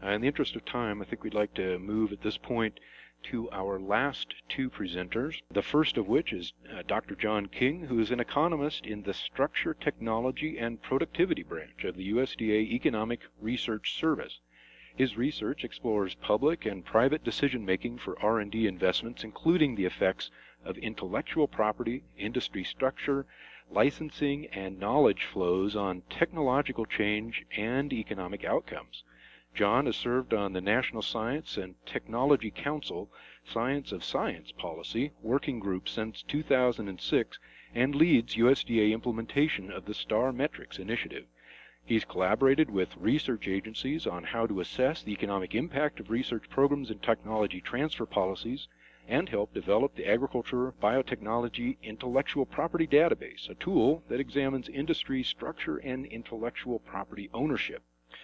In the interest of time, I think we'd like to move at this point to our last two presenters, the first of which is Dr. John King, who is an economist in the Structure, Technology, and Productivity branch of the USDA Economic Research Service. His research explores public and private decision-making for R&D investments, including the effects of intellectual property, industry structure, licensing, and knowledge flows on technological change and economic outcomes. John has served on the National Science and Technology Council Science of Science Policy Working Group since 2006 and leads USDA implementation of the STAR Metrics initiative. He's collaborated with research agencies on how to assess the economic impact of research programs and technology transfer policies, and helped develop the Agriculture Biotechnology Intellectual Property Database, a tool that examines industry structure and intellectual property ownership.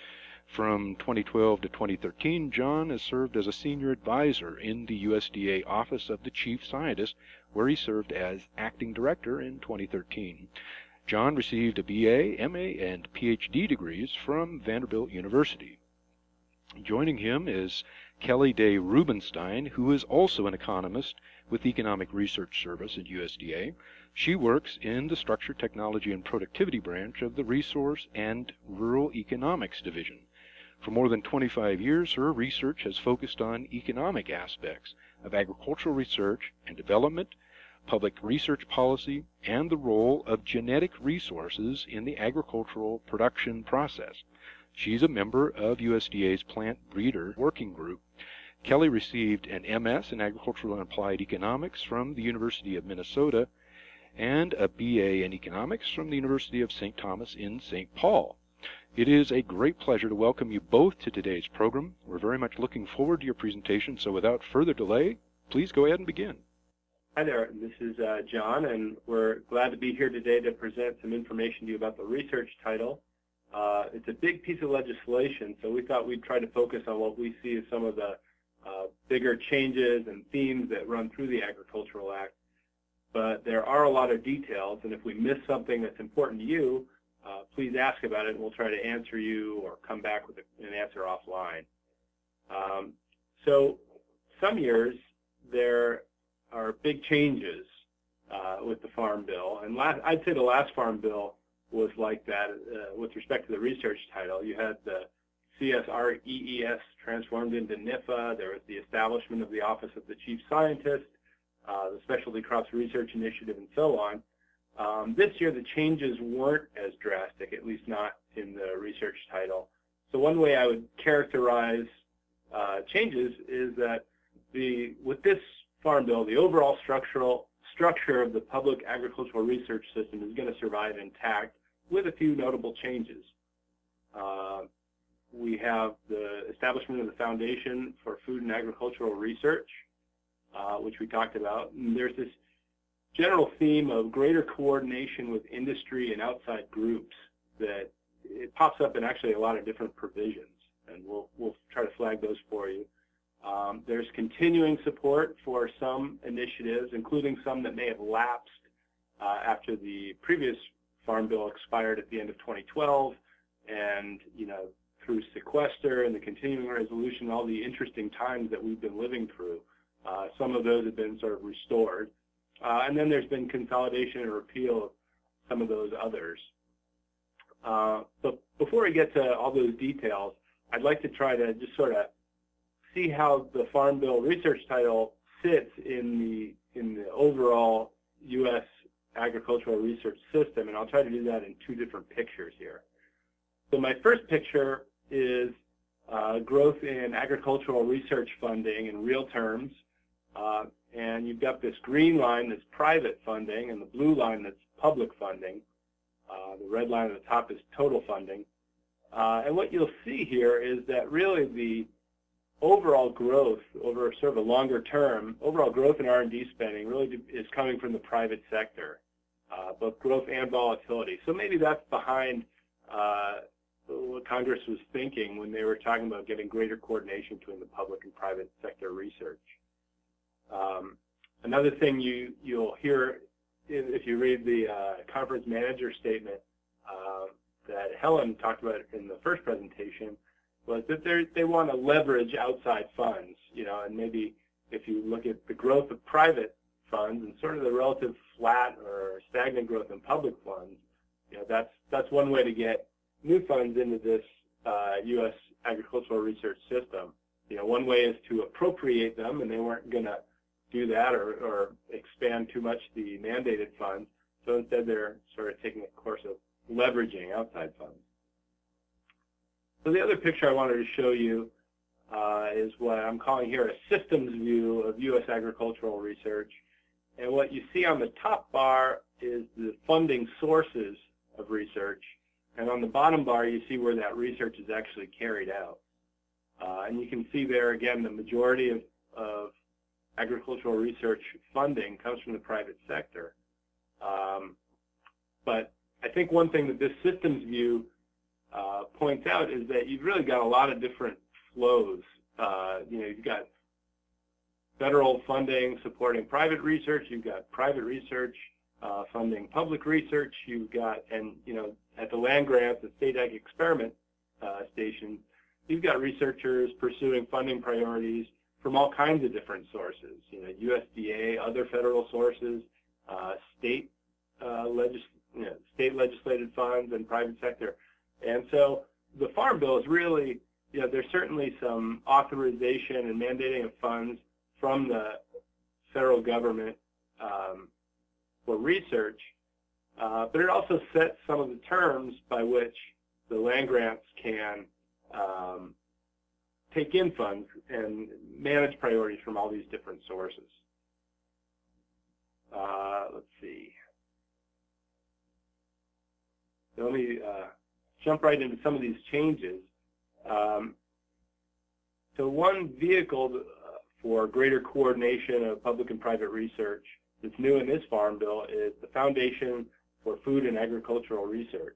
From 2012 to 2013, John has served as a senior advisor in the USDA Office of the Chief Scientist, where he served as acting director in 2013. John received a BA, MA, and PhD degrees from Vanderbilt University. Joining him is Kelly Day Rubenstein, who is also an economist with the Economic Research Service at USDA. She works in the Structure, Technology, and Productivity branch of the Resource and Rural Economics Division. For more than 25 years, her research has focused on economic aspects of agricultural research and development, public research policy, and the role of genetic resources in the agricultural production process. She's a member of USDA's Plant Breeder Working Group. Kelly received an MS in Agricultural and Applied Economics from the University of Minnesota and a BA in Economics from the University of St. Thomas in St. Paul. It is a great pleasure to welcome you both to today's program. We're very much looking forward to your presentation, so without further delay, please go ahead and begin. Hi there, this is John, and we're glad to be here today to present some information to you about the research title. It's a big piece of legislation, so we thought we'd try to focus on what we see as some of the bigger changes and themes that run through the Agricultural Act. But there are a lot of details, and if we miss something that's important to you, please ask about it, and we'll try to answer you or come back with an answer offline. So some years there are big changes with the Farm Bill, and I'd say the last Farm Bill was like that with respect to the research title. You had the CSREES transformed into NIFA. There was the establishment of the Office of the Chief Scientist, the Specialty Crops Research Initiative, and so on. This year the changes weren't as drastic, at least not in the research title. So one way I would characterize changes is that with this Farm Bill, the overall structure of the public agricultural research system is going to survive intact with a few notable changes. We have the establishment of the Foundation for Food and Agricultural Research, which we talked about. And there's this general theme of greater coordination with industry and outside groups that it pops up in actually a lot of different provisions, and we'll try to flag those for you. There's continuing support for some initiatives, including some that may have lapsed after the previous Farm Bill expired at the end of 2012, and through sequester and the continuing resolution, all the interesting times that we've been living through, some of those have been sort of restored. And then there's been consolidation and repeal of some of those others. But before we get to all those details, I'd like to try to just sort of see how the Farm Bill research title sits in the overall U.S. agricultural research system, and I'll try to do that in two different pictures here. So my first picture is growth in agricultural research funding in real terms, and you've got this green line that's private funding and the blue line that's public funding. The red line at the top is total funding. And what you'll see here is that really the overall growth over sort of a longer term, overall growth in R&D spending really is coming from the private sector, both growth and volatility. So maybe that's behind what Congress was thinking when they were talking about getting greater coordination between the public and private sector research. Another thing you'll hear if you read the conference manager statement that Helen talked about in the first presentation was that they want to leverage outside funds, and maybe if you look at the growth of private funds and sort of the relative flat or stagnant growth in public funds, that's one way to get new funds into this U.S. agricultural research system. One way is to appropriate them, and they weren't going to do that or expand too much the mandated funds. So instead, they're sort of taking a course of leveraging outside funds. So the other picture I wanted to show you is what I'm calling here a systems view of U.S. agricultural research. And what you see on the top bar is the funding sources of research. And on the bottom bar, you see where that research is actually carried out. And you can see there, again, the majority of agricultural research funding comes from the private sector. But I think one thing that this systems view points out is that you've really got a lot of different flows. You've got federal funding supporting private research. You've got private research funding public research. You've got, at the land grants, the state ag experiment stations, you've got researchers pursuing funding priorities from all kinds of different sources. USDA, other federal sources, state legislated funds, and private sector. And so the Farm Bill is really, there's certainly some authorization and mandating of funds from the federal government for research, but it also sets some of the terms by which the land grants can take in funds and manage priorities from all these different sources. Let's see. So let me jump right into some of these changes. So one vehicle for greater coordination of public and private research that's new in this Farm Bill is the Foundation for Food and Agricultural Research.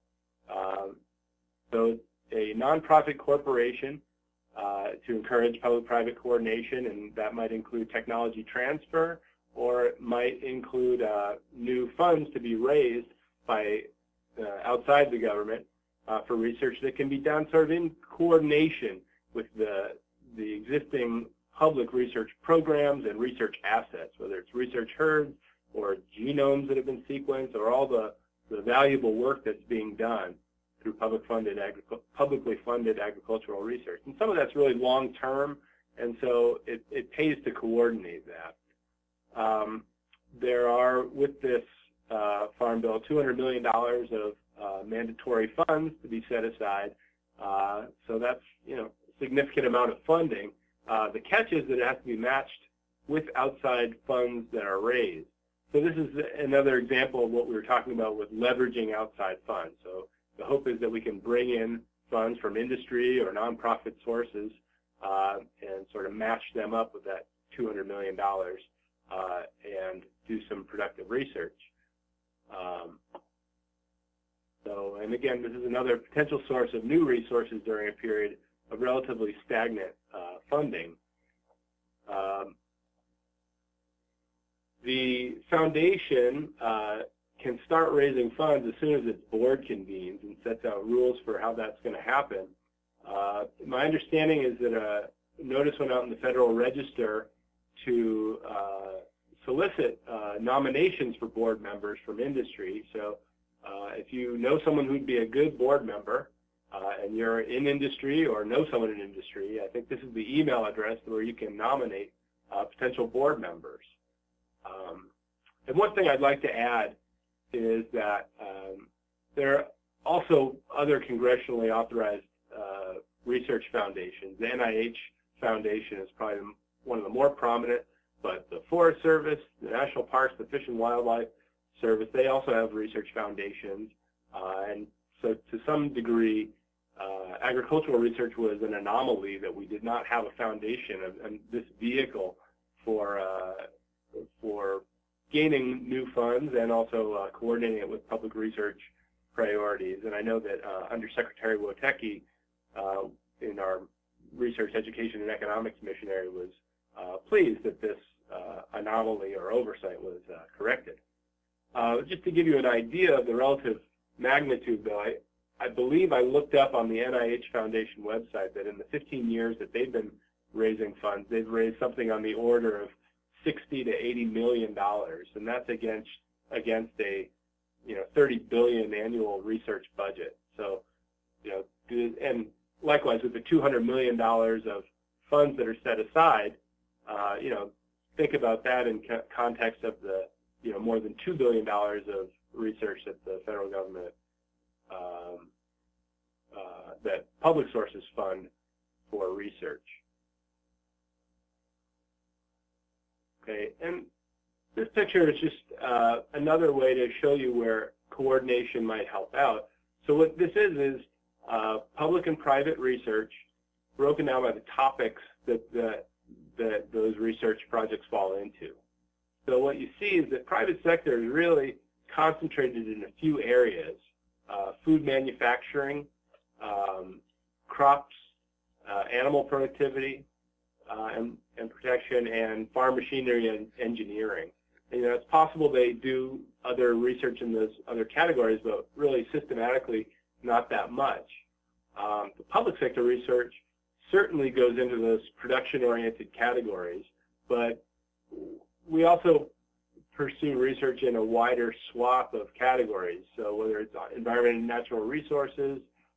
So a nonprofit corporation to encourage public-private coordination, and that might include technology transfer, or it might include new funds to be raised by outside the government for research that can be done sort of in coordination with the existing public research programs and research assets, whether it's research herds or genomes that have been sequenced, or all the valuable work that's being done through publicly funded agricultural research. And some of that's really long-term, and so it pays to coordinate that. There are, with this Farm Bill, $200 million of mandatory funds to be set aside. So that's, a significant amount of funding. The catch is that it has to be matched with outside funds that are raised. So this is another example of what we were talking about with leveraging outside funds. So the hope is that we can bring in funds from industry or nonprofit sources and sort of match them up with that $200 million and do some productive research. And again, this is another potential source of new resources during a period of relatively stagnant funding. The foundation can start raising funds as soon as its board convenes and sets out rules for how that's going to happen. My understanding is that a notice went out in the Federal Register to solicit nominations for board members from industry. So if you know someone who'd be a good board member and you're in industry or know someone in industry, I think this is the email address where you can nominate potential board members. And one thing I'd like to add is that there are also other congressionally authorized research foundations. The NIH Foundation is probably one of the more prominent, but the Forest Service, the National Parks, the Fish and Wildlife Service, they also have research foundations. And so to some degree, agricultural research was an anomaly that we did not have a foundation and this vehicle for gaining new funds and also coordinating it with public research priorities. And I know that Undersecretary Wotecki in our Research, Education, and Economics missionary was pleased that this anomaly or oversight was corrected. Just to give you an idea of the relative magnitude, though, I believe I looked up on the NIH Foundation website that in the 15 years that they've been raising funds, they've raised something on the order of 60 to 80 million dollars, and that's against a 30 billion annual research budget. So, and likewise with the 200 million dollars of funds that are set aside, think about that in context of the more than $2 billion of research that the federal government that public sources fund for research. Okay, and this picture is just another way to show you where coordination might help out. So what this is public and private research broken down by the topics that those research projects fall into. So what you see is that private sector is really concentrated in a few areas: food manufacturing, crops, animal productivity and protection, and farm machinery and engineering. And, it's possible they do other research in those other categories, but really systematically not that much. The public sector research certainly goes into those production-oriented categories, but we also pursue research in a wider swath of categories. So whether it's environment and natural resources,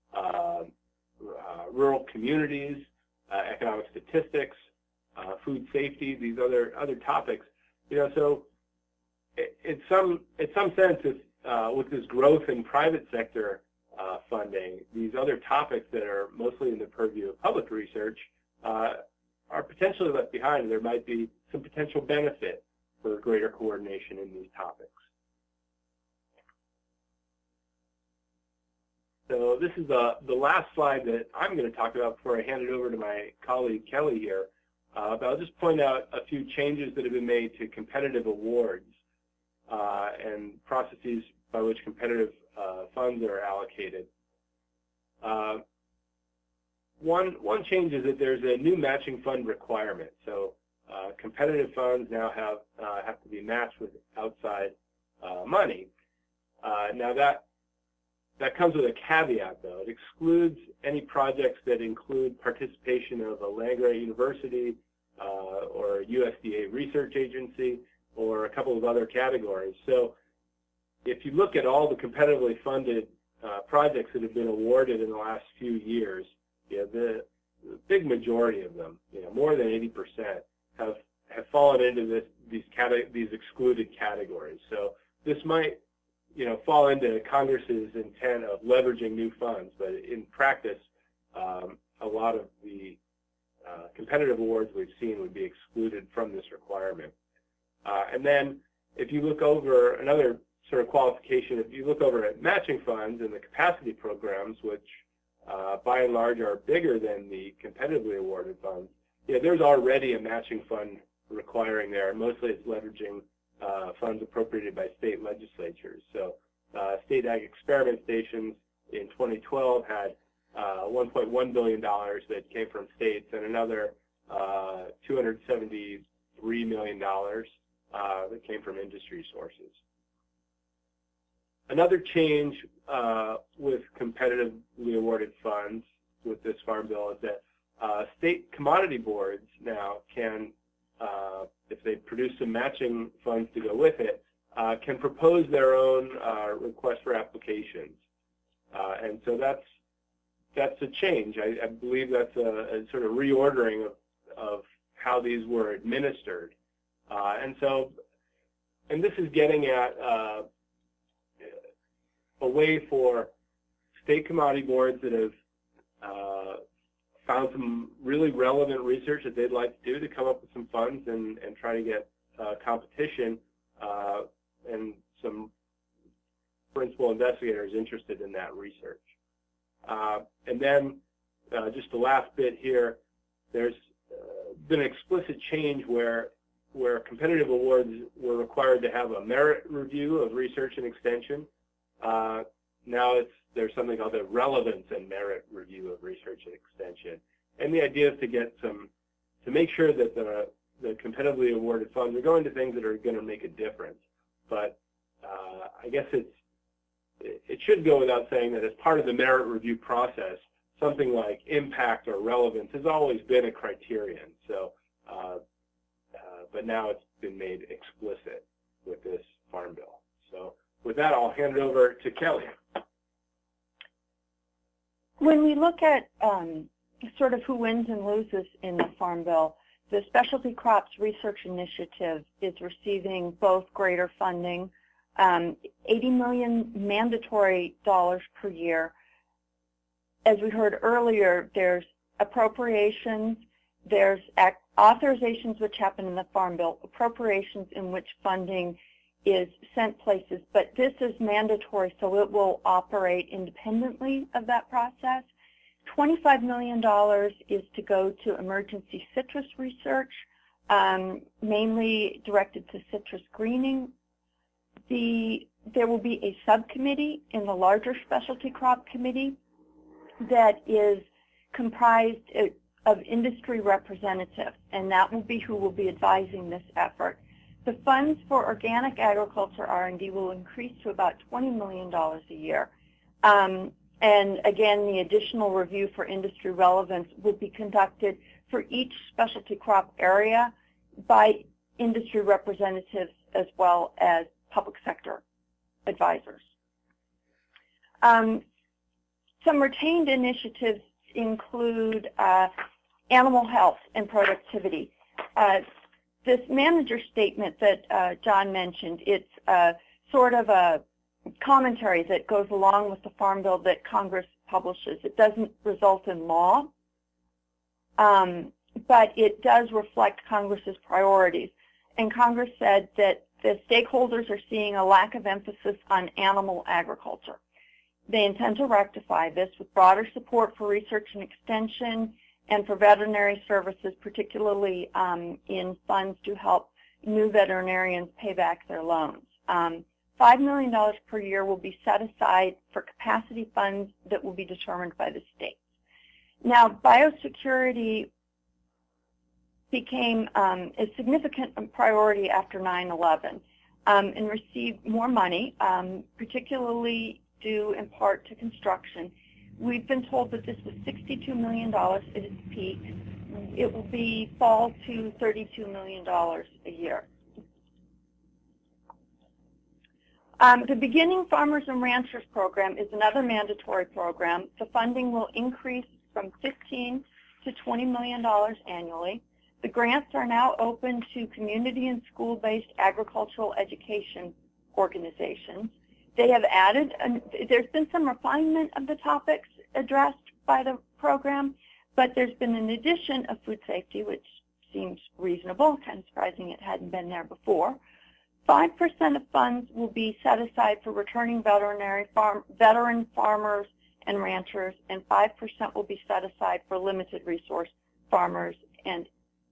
rural communities, economic statistics, food safety, these other topics. So in some sense, with this growth in private sector funding, these other topics that are mostly in the purview of public research are potentially left behind, and there might be some potential benefit for greater coordination in these topics. So this is the last slide that I'm going to talk about before I hand it over to my colleague Kelly here. But I'll just point out a few changes that have been made to competitive awards and processes by which competitive funds are allocated. One change is that there's a new matching fund requirement. So competitive funds now have to be matched with outside money. Now that comes with a caveat, though. It excludes any projects that include participation of a land-grant university or a USDA research agency or a couple of other categories. So if you look at all the competitively funded projects that have been awarded in the last few years, the big majority of them, more than 80%, have fallen into these excluded categories. So this might fall into Congress's intent of leveraging new funds, but in practice, a lot of the competitive awards we've seen would be excluded from this requirement. And then if you look over another sort of qualification, if you look over at matching funds and the capacity programs, which by and large are bigger than the competitively awarded funds, there's already a matching fund requiring there, and mostly it's leveraging funds appropriated by state legislatures. So state ag experiment stations in 2012 had $1.1 billion that came from states, and another $273 million that came from industry sources. Another change with competitively awarded funds with this Farm Bill is that state commodity boards now can, if they produce some matching funds to go with it, can propose their own request for applications. And so that's a change. I believe that's a sort of reordering of how these were administered. And this is getting at a way for state commodity boards that have found some really relevant research that they'd like to do to come up with some funds and try to get competition and some principal investigators interested in that research. And then just the last bit here, there's been an explicit change where competitive awards were required to have a merit review of research and extension. Now there's something called a relevance and merit review of research and extension. And the idea is to make sure that the competitively awarded funds are going to things that are going to make a difference. But I guess it should go without saying that as part of the merit review process, something like impact or relevance has always been a criterion. So, but now it's been made explicit with this Farm Bill. So with that, I'll hand it over to Kelly. When we look at sort of who wins and loses in the Farm Bill, the Specialty Crops Research Initiative is receiving both greater funding, $80 million mandatory dollars per year. As we heard earlier, there's appropriations, there's authorizations which happen in the Farm Bill, appropriations in which funding is sent places, but this is mandatory, so it will operate independently of that process. $25 million is to go to emergency citrus research, mainly directed to citrus greening. There will be a subcommittee in the larger Specialty Crop Committee that is comprised of industry representatives, and that will be who will be advising this effort. The funds for organic agriculture R&D will increase to about $20 million a year. And again, the additional review for industry relevance will be conducted for each specialty crop area by industry representatives as well as public sector advisors. Some retained initiatives include animal health and productivity. This manager statement that John mentioned, it's sort of a commentary that goes along with the Farm Bill that Congress publishes. It doesn't result in law, but it does reflect Congress's priorities. And Congress said that the stakeholders are seeing a lack of emphasis on animal agriculture. They intend to rectify this with broader support for research and extension and for veterinary services, particularly in funds to help new veterinarians pay back their loans. $5 million per year will be set aside for capacity funds that will be determined by the states. Now, biosecurity became a significant priority after 9/11 and received more money, particularly due in part to construction. We've been told that this was $62 million at its peak. It will fall to $32 million a year. The Beginning Farmers and Ranchers program is another mandatory program. The funding will increase from $15 to $20 million annually. The grants are now open to community and school-based agricultural education organizations. They have added, there's been some refinement of the topics addressed by the program, but there's been an addition of food safety, which seems reasonable, kind of surprising it hadn't been there before. 5% of funds will be set aside for returning veteran farmers and ranchers, and 5% will be set aside for limited resource farmers and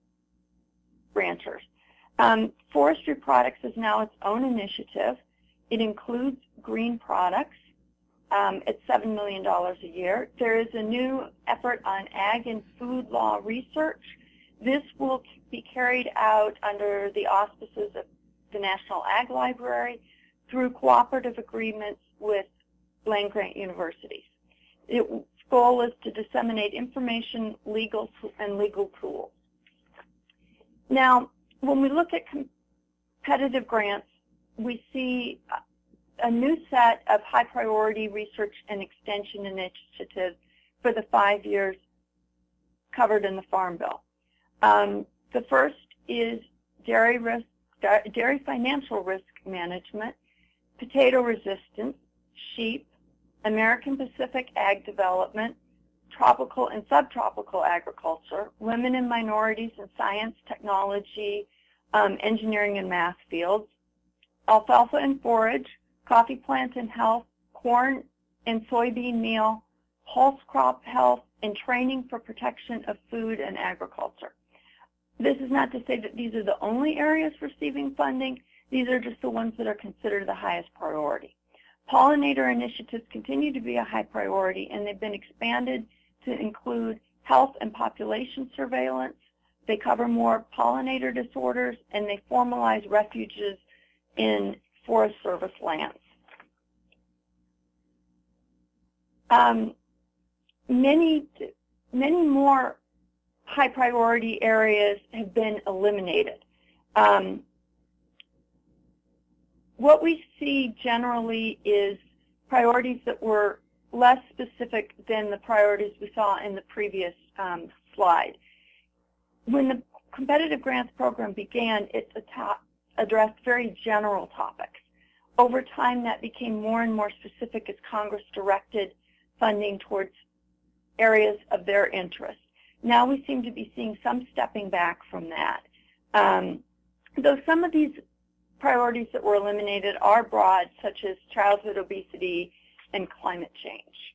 ranchers. Forestry Products is now its own initiative. It includes green products at $7 million a year. There is a new effort on ag and food law research. This will be carried out under the auspices of the National Ag Library through cooperative agreements with land-grant universities. Its goal is to disseminate information, legal tools. Now, when we look at competitive grants, we see a new set of high-priority research and extension initiatives for the 5 years covered in the Farm Bill. The first is dairy financial risk management, potato resistance, sheep, American Pacific ag development, tropical and subtropical agriculture, women and minorities in science, technology, engineering and math fields, alfalfa and forage, coffee plant and health, corn and soybean meal, pulse crop health, and training for protection of food and agriculture. This is not to say that these are the only areas receiving funding. These are just the ones that are considered the highest priority. Pollinator initiatives continue to be a high priority, and they've been expanded to include health and population surveillance. They cover more pollinator disorders, and they formalize refuges in Forest Service lands. many more high priority areas have been eliminated. What we see generally is priorities that were less specific than the priorities we saw in the previous slide. When the competitive grants program began, it addressed very general topics. Over time, that became more and more specific as Congress directed funding towards areas of their interest. Now we seem to be seeing some stepping back from that. Though some of these priorities that were eliminated are broad, such as childhood obesity and climate change.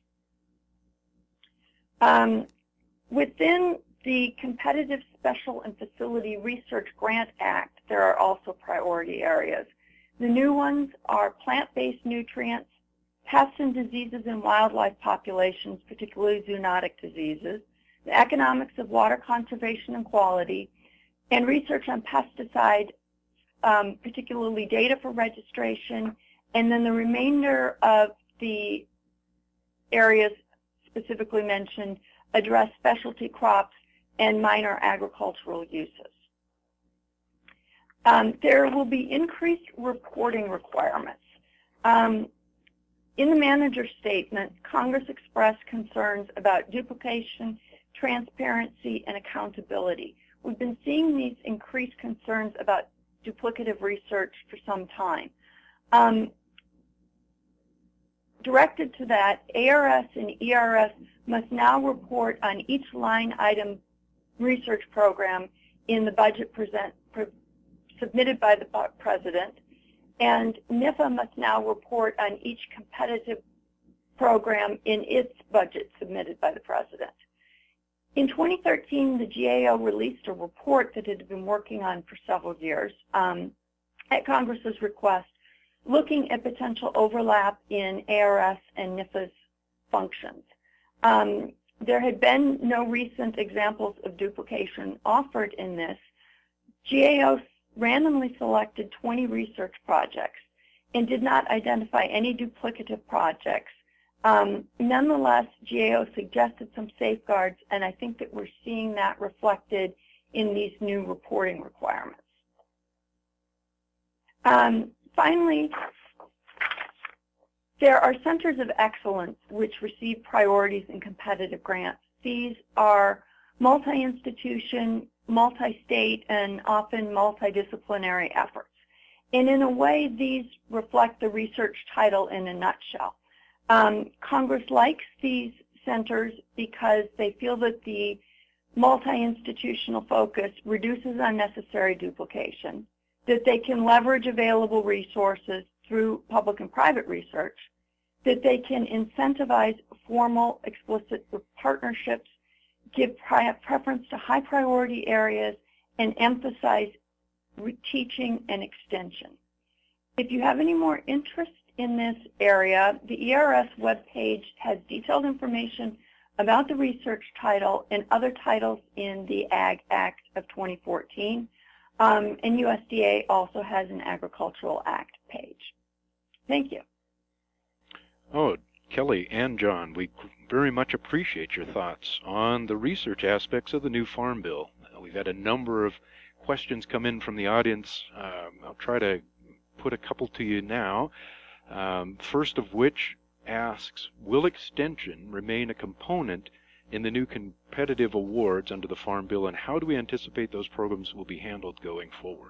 Within the Competitive Special and Facility Research Grant Act, there are also priority areas. The new ones are plant-based nutrients, pests and diseases in wildlife populations, particularly zoonotic diseases, the economics of water conservation and quality, and research on pesticide, particularly data for registration, and then the remainder of the areas specifically mentioned address specialty crops and minor agricultural uses. There will be increased reporting requirements. In the manager's statement, Congress expressed concerns about duplication, transparency, and accountability. We've been seeing these increased concerns about duplicative research for some time. Directed to that, ARS and ERS must now report on each line item research program in the budget submitted by the President, and NIFA must now report on each competitive program in its budget submitted by the President. In 2013, the GAO released a report that it had been working on for several years at Congress's request, looking at potential overlap in ARS and NIFA's functions. There had been no recent examples of duplication offered in this. GAO randomly selected 20 research projects and did not identify any duplicative projects. Nonetheless, GAO suggested some safeguards, and I think that we're seeing that reflected in these new reporting requirements. Finally, there are centers of excellence which receive priorities in competitive grants. These are multi-institution, multi-state, and often multidisciplinary efforts. And in a way, these reflect the research title in a nutshell. Congress likes these centers because they feel that the multi-institutional focus reduces unnecessary duplication, that they can leverage available resources through public and private research, that they can incentivize formal, explicit partnerships, give preference to high priority areas, and emphasize teaching and extension. If you have any more interest in this area, the ERS webpage has detailed information about the research title and other titles in the Ag Act of 2014, and USDA also has an Agricultural Act page. Thank you. Oh, Kelly and John, we very much appreciate your thoughts on the research aspects of the new Farm Bill. We've had a number of questions come in from the audience. I'll try to put a couple to you now. First of which asks, will extension remain a component in the new competitive awards under the Farm Bill, and how do we anticipate those programs will be handled going forward?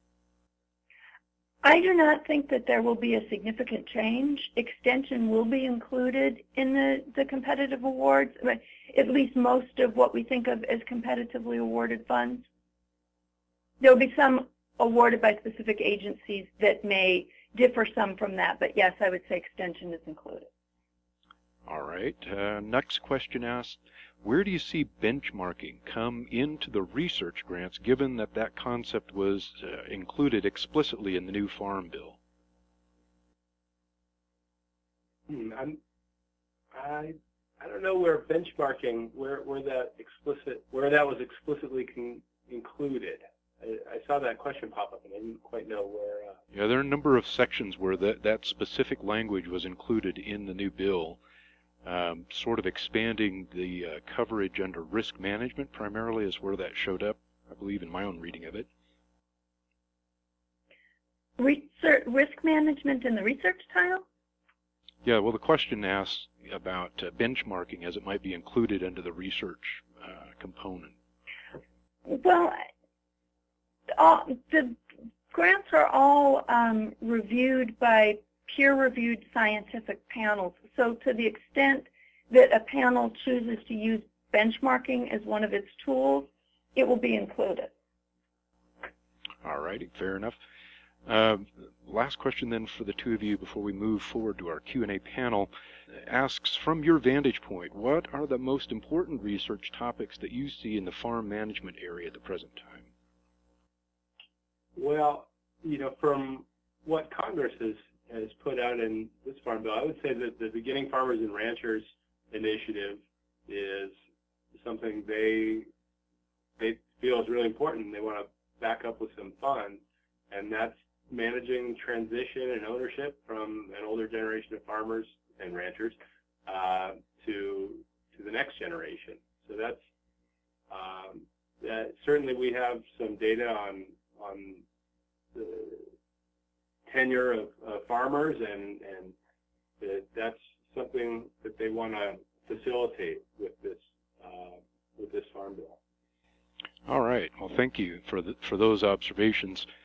I do not think that there will be a significant change. Extension will be included in the competitive awards, but at least most of what we think of as competitively awarded funds. There will be some awarded by specific agencies that may differ some from that, but yes, I would say extension is included. All right. Next question asks, where do you see benchmarking come into the research grants, given that that concept was included explicitly in the new Farm Bill? I don't know where benchmarking, where that was explicitly included. I saw that question pop up, and I didn't quite know where. Yeah, there are a number of sections where that specific language was included in the new bill. sort of expanding the coverage under risk management primarily is where that showed up, I believe, in my own reading of it. Risk management in the research tile? Yeah, well, the question asks about benchmarking as it might be included under the research component. Well, the grants are all reviewed by peer-reviewed scientific panels. So to the extent that a panel chooses to use benchmarking as one of its tools, it will be included. All righty, fair enough. Last question then for the two of you before we move forward to our Q&A panel asks, from your vantage point, what are the most important research topics that you see in the farm management area at the present time? Well, from what Congress has put out in this Farm Bill, I would say that the Beginning Farmers and Ranchers initiative is something they feel is really important. They want to back up with some funds, and that's managing transition and ownership from an older generation of farmers and ranchers to the next generation. So that's certainly we have some data on the tenure of farmers, and that's something that they want to facilitate with this Farm Bill. All right. Well, thank you for those observations.